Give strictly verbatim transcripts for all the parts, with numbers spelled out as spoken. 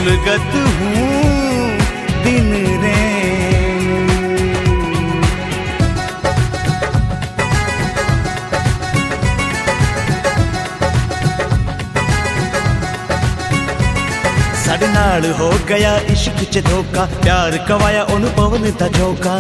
सुलगत हूँ दिन रे। साडे नाल हो गया इश्क च धोखा, प्यार कवाया ओनू पवन दा झोंका।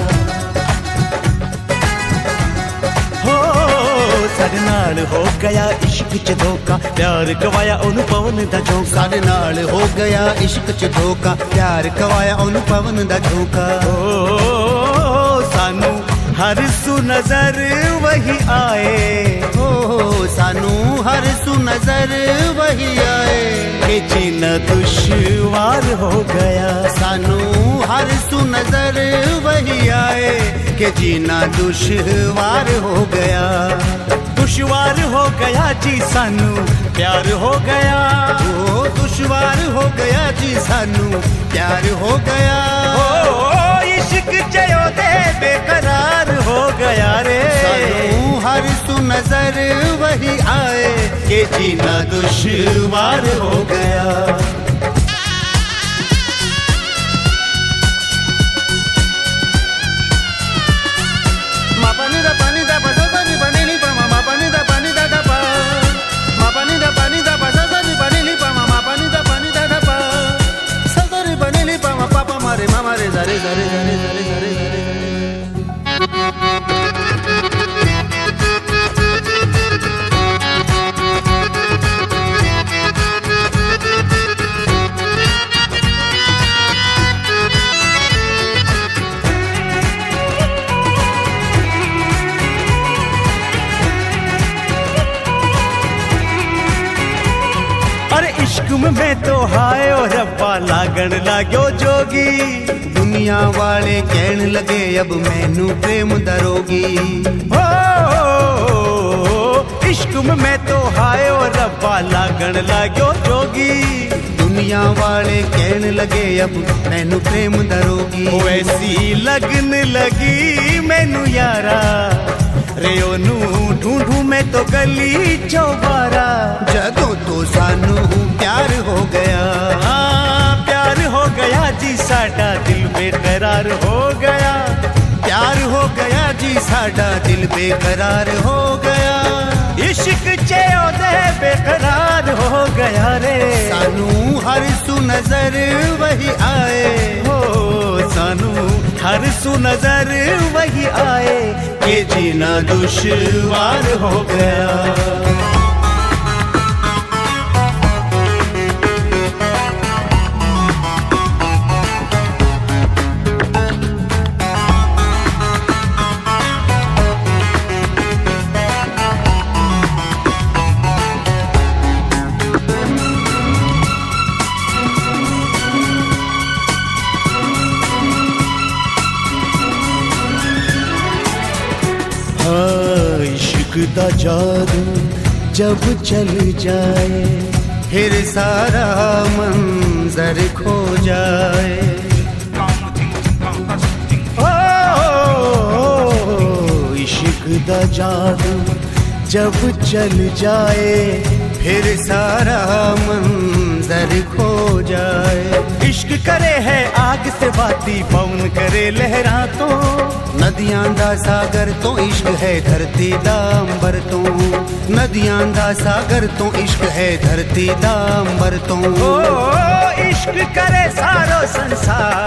हो साडे नाल हो गया इश्क च धोखा, प्यार कवाया ओनू पवन दा झोंका। साडे नाल हो गया इश्क च धोखा, प्यार कवाया ओनू पवन दा झोंका। ओ सानू हर सू नजर वही आए, हो सानू हर सू नजर वही आए। के जीना दुश्वार हो गया, सानू हर सू नजर वही आए। के जीना दुश्वार हो गया, दुश्वार हो गया जी सानू प्यार हो गया। ओ दुश्वार हो गया जी सानू प्यार हो गया। ओ इश्क जयो दे बेकरार हो गया रे। सानू हर सू नजर वही आए। के जीना दुश्वार हो गया। Zare zare zare zare zare zare अरे इश्क में मैं तो हाय और रब्बा लागण लाग्यो जोगी। दुनिया वाले कहन लगे अब मैनू प्रेम दरोगी। हो इश्क में मैं तो हाय और रब्बा लागण लाग्यो जोगी। दुनिया वाले कहन लगे अब मैनू प्रेम दरोगी। ओ ऐसी लगन लगी मैनू यारा, रे ओनू ढूंढू मैं तो गली चौबारा। जदों तो सानू प्यार हो गया, प्यार हो गया जी साडा दिल बेकरार हो गया। प्यार हो गया जी साडा दिल बेकरार हो गया। इश्क चयो दे बेकरार हो गया रे। सानू हर सू नजर वही आए, हो सानू हर सू नजर वही आए। के जीना दुश्वार हो गया। इश्क दा जादू जब चल जाए, फिर सारा मंजर खो जाए। ओ इश्क दा जादू जब चल जाए, फिर सारा मंजर खो जाए। इश्क करे है आग से बाती, पवन करे लहरा तो। नदियां दा सागर तो इश्क है धरती दा अंबर तो। नदियां दा सागर तो इश्क है धरती दा अंबर तो। ओ इश्क करे सारो संसार,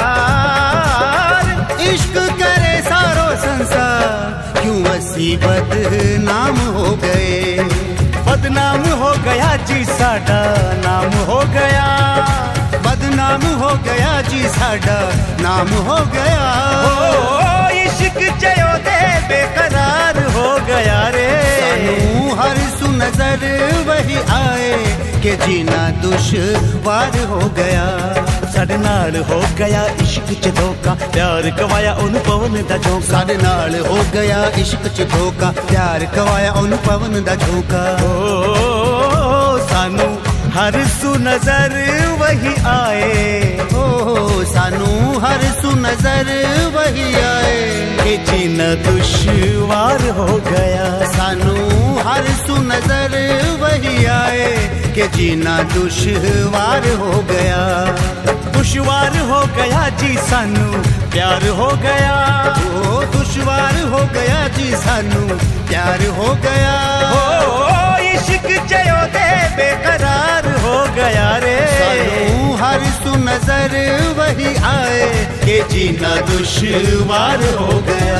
इश्क करे सारो संसार। क्यों असी बदनाम हो गए, बदनाम हो गया जी साडा नाम हो गया। बदनाम हो गया जी साडा नाम हो गया। ओ इश्क चयो दे बेकरार हो गया रे। सानू हर सू नजर वही आए। के जीना दुश्वार हो गया। साडे नाल हो गया इश्क च धोखा, प्यार कवाया ओनू पवन दा झोंका। साडे नाल हो गया इश्क च धोखा, प्यार कवाया ओनू पवन दा झोंका। ओ सानू हर सू नजर वही आए, ओ सानू हर सू नजर वही आए। कि जीना दुश्वार हो गया। सानू हर सू नजर वही आए कि जीना दुश्वार हो गया। दुश्वार हो गया जी सानू प्यार हो गया। ओ दुश्वार हो गया जी सानू प्यार हो गया। ओ इश्क जयो दे बेकरार हो गया रे। सानू हर सू नजर वही आए कि जीना दुश्वार हो गया।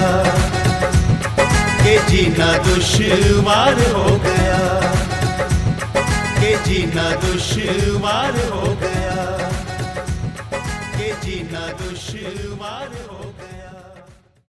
कि जीना दुश्वार हो गया। कि जीना दुश्वार हो